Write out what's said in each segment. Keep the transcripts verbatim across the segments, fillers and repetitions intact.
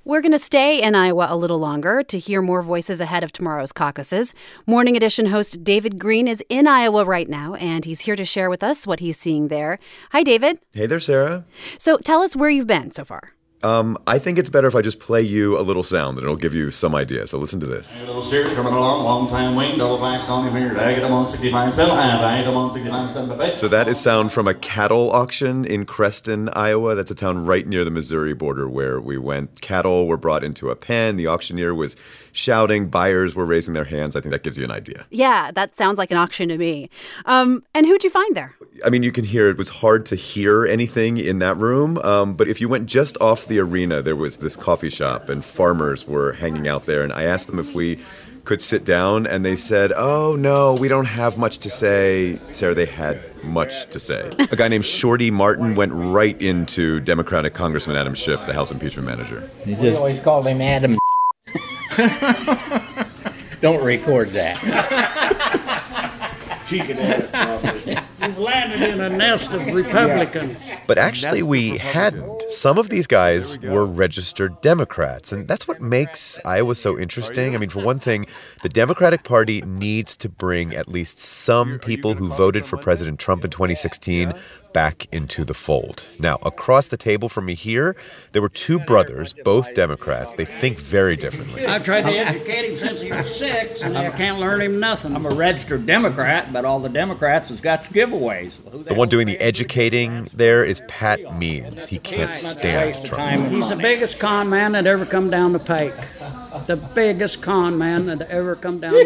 We're going to stay in Iowa a little longer to hear more voices ahead of tomorrow's caucuses. Morning Edition host David Greene is in Iowa right now, and he's here to share with us what he's seeing there. Hi, David. Hey there, Sarah. So tell us where you've been so far. Um, I think it's better if I just play you a little sound, and it'll give you some idea. So listen to this. A little steer coming along, long time waiting, double backs on him here. I get him on sixty-nine seven, I get him on sixty-nine seven. So that is sound from a cattle auction in Creston, Iowa. That's a town right near the Missouri border where we went. Cattle were brought into a pen. The auctioneer was shouting. Buyers were raising their hands. I think that gives you an idea. Yeah, that sounds like an auction to me. Um, and who'd you find there? I mean, you can hear it was hard to hear anything in that room. Um, but if you went just off the arena, there was this coffee shop and farmers were hanging out there. And I asked them if we could sit down, and they said, oh, no, we don't have much to say. Sarah, they had much to say. A guy named Shorty Martin went right into Democratic Congressman Adam Schiff, the House impeachment manager. Just... We always called him Adam. Don't record that. Chicken ass. You've landed in a nest of Republicans. But actually, we hadn't. Some of these guys were registered Democrats, and that's what makes Iowa so interesting. I mean, for one thing, the Democratic Party needs to bring at least some people who voted for President Trump in twenty sixteen back into the fold. Now, across the table from me here, there were two brothers, both Democrats. They think very differently. I've tried to educate him since he was six, and I can't learn him nothing. I'm a registered Democrat, but all the Democrats has got giveaways. The one doing the educating there is Pat Means. He can't stand Trump. He's the biggest con man that ever come down the pike. The biggest con man that ever come down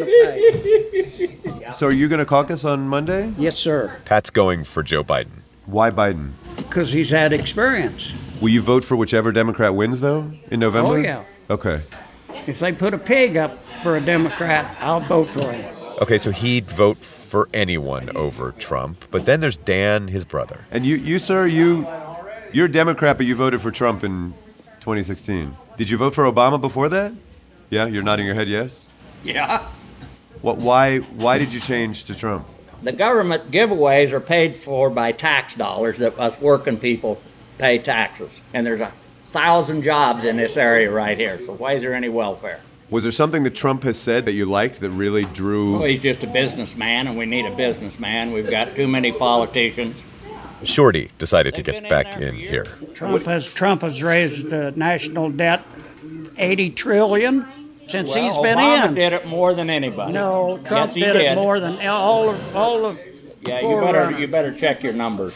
the pike. So are you going to caucus on Monday? Yes, sir. Pat's going for Joe Biden. Why Biden? Because he's had experience. Will you vote for whichever Democrat wins, though, in November? Oh, yeah. Okay. If they put a pig up for a Democrat, I'll vote for him. Okay, so he'd vote for anyone over Trump. But then there's Dan, his brother. And you, you sir, you, you're a Democrat, but you voted for Trump in twenty sixteen. Did you vote for Obama before that? Yeah, you're nodding your head yes? Yeah. What? Why, why did you change to Trump? The government giveaways are paid for by tax dollars that us working people pay taxes. And there's a thousand jobs in this area right here, so why is there any welfare? Was there something that Trump has said that you liked that really drew... Well, he's just a businessman, and we need a businessman. We've got too many politicians. Shorty decided to get back in here. Trump has, Trump has raised the national debt eighty trillion dollars since well, he's been Obama in. did it more than anybody. No, Trump yes, did, did it more than all of all of. Yeah, you better you better check your numbers.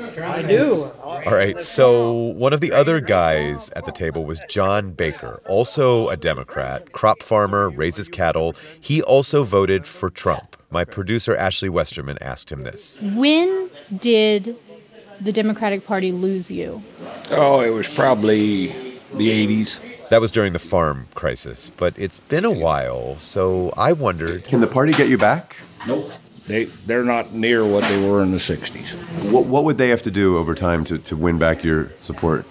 I do. All right, so one of the other guys at the table was John Baker, also a Democrat, crop farmer, raises cattle. He also voted for Trump. My producer, Ashley Westerman, asked him this. When did the Democratic Party lose you? Oh, it was probably the eighties. That was during the farm crisis, but it's been a while, so I wondered... Can the party get you back? Nope. They, they're not near what they were in the sixties. What, what would they have to do over time to, to win back your support?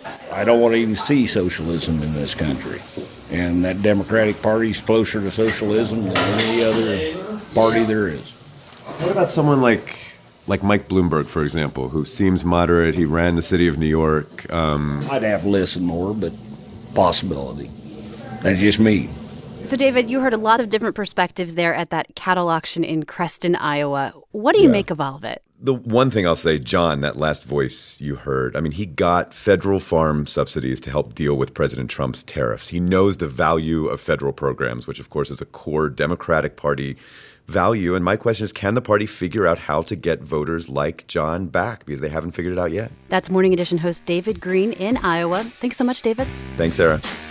I don't want to even see socialism in this country. And that Democratic Party's closer to socialism than any other party there is. What about someone like... Like Mike Bloomberg, for example, who seems moderate. He ran the city of New York. Um, I'd have to listen more, but possibility. That's just me. So, David, you heard a lot of different perspectives there at that cattle auction in Creston, Iowa. What do you yeah. make of all of it? The one thing I'll say, John, that last voice you heard, I mean, he got federal farm subsidies to help deal with President Trump's tariffs. He knows the value of federal programs, which, of course, is a core Democratic Party value. And my question is, can the party figure out how to get voters like John back? Because they haven't figured it out yet. That's Morning Edition host David Greene in Iowa. Thanks so much, David. Thanks, Sarah.